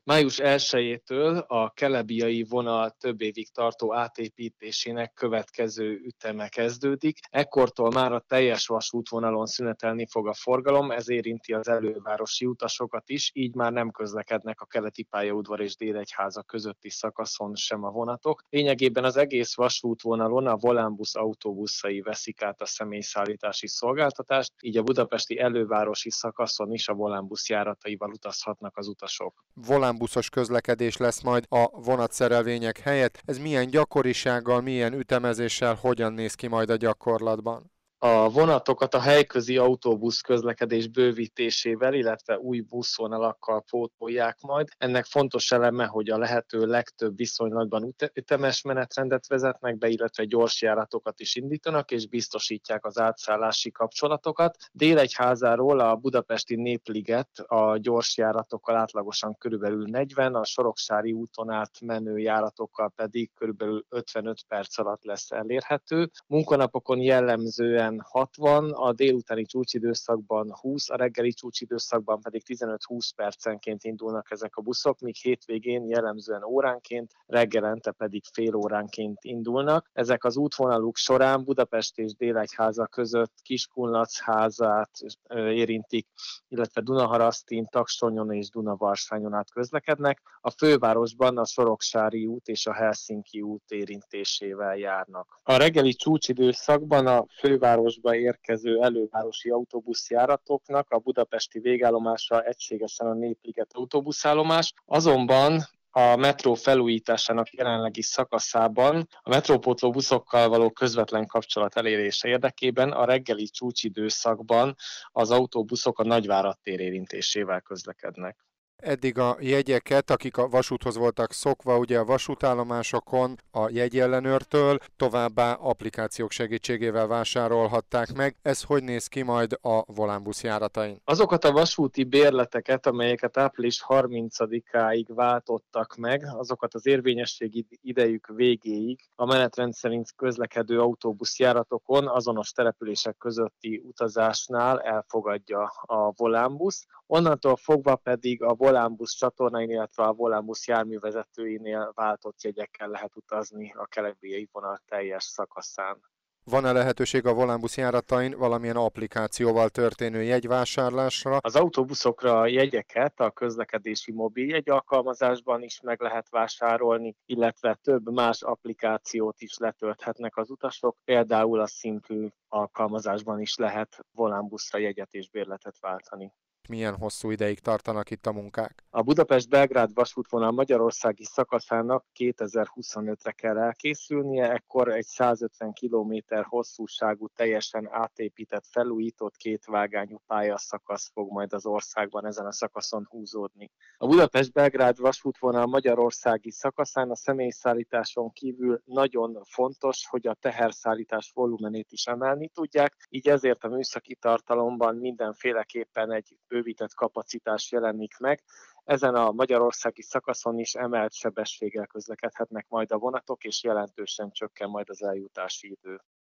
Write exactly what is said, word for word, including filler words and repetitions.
Május elsejétől a Kelebiai vonal több évig tartó átépítésének következő üteme kezdődik. Ekkortól már a teljes vasútvonalon szünetelni fog a forgalom, ez érinti az elővárosi utasokat is, így már nem közlekednek a keleti pályaudvar és Délegyháza közötti szakaszon sem a vonatok. Lényegében az egész vasútvonalon a Volánbusz autóbuszai veszik át a személyszállítási szolgáltatást, így a budapesti elővárosi szakaszon is a Volánbusz járataival utazhatnak az utasok. Volánbuszos közlekedés lesz majd a vonatszerelvények helyett. Ez milyen gyakorisággal, milyen ütemezéssel, hogyan néz ki majd a gyakorlatban? A vonatokat a helyközi autóbusz közlekedés bővítésével, illetve új buszvonalakkal pótolják majd. Ennek fontos eleme, hogy a lehető legtöbb viszonylatban ütemes menetrendet vezetnek be, illetve gyors járatokat is indítanak, és biztosítják az átszállási kapcsolatokat. Délegyházáról a budapesti Népliget a gyors járatokkal átlagosan körülbelül negyven, a Soroksári úton át menő járatokkal pedig körülbelül ötvenöt perc alatt lesz elérhető. Munkanapokon jellemzően hatvan, a délutáni csúcsidőszakban húsz, a reggeli csúcsidőszakban pedig tizenöt-húsz percenként indulnak ezek a buszok, míg hétvégén jellemzően óránként, reggelente pedig fél óránként indulnak. Ezek az útvonaluk során Budapest és Délegyháza között Kiskunlachházát érintik, illetve Dunaharasztin, Taksonyon és Dunavarsanyon át közlekednek. A fővárosban a Soroksári út és a Helsinki út érintésével járnak. A reggeli csúcsidőszakban a fővárosba érkező elővárosi autóbuszjáratoknak a budapesti végállomásra egységesen a Népliget autóbuszállomás, azonban a metró felújításának jelenlegi szakaszában a metrópótló buszokkal való közvetlen kapcsolat elérése érdekében a reggeli csúcsidőszakban az autóbuszok a Nagyvárad tér érintésével közlekednek. Eddig a jegyeket, akik a vasúthoz voltak szokva, ugye a vasútállomásokon a jegyellenőrtől, továbbá applikációk segítségével vásárolhatták meg. Ez hogy néz ki majd a Volánbusz járatain? Azokat a vasúti bérleteket, amelyeket április harmincadikáig váltottak meg, azokat az érvényességi idejük végéig a menetrend szerint közlekedő autóbuszjáratokon azonos települések közötti utazásnál elfogadja a Volánbusz. Onnantól fogva pedig a Volánbusz csatornáin, illetve a Volánbusz járművezetőinél váltott jegyekkel lehet utazni a Kelebiai vonal teljes szakaszán. Van-e lehetőség a Volánbusz járatain valamilyen applikációval történő jegyvásárlásra? Az autóbuszokra a jegyeket a közlekedési mobiljegy alkalmazásban is meg lehet vásárolni, illetve több más applikációt is letölthetnek az utasok, például a Simplű alkalmazásban is lehet Volánbuszra jegyet és bérletet váltani. Milyen hosszú ideig tartanak itt a munkák? A Budapest-Belgrád vasútvonal magyarországi szakaszának kétezer-huszonötre kell elkészülnie, ekkor egy százötven kilométer hosszúságú, teljesen átépített, felújított kétvágányú pályaszakasz fog majd az országban ezen a szakaszon húzódni. A Budapest-Belgrád vasútvonal magyarországi szakaszán a személyszállításon kívül nagyon fontos, hogy a teherszállítás volumenét is emelni tudják, így ezért a műszaki tartalomban mindenféleképpen egy bővített kapacitás jelenik meg. Ezen a magyarországi szakaszon is emelt sebességgel közlekedhetnek majd a vonatok, és jelentősen csökken majd az eljutási idő.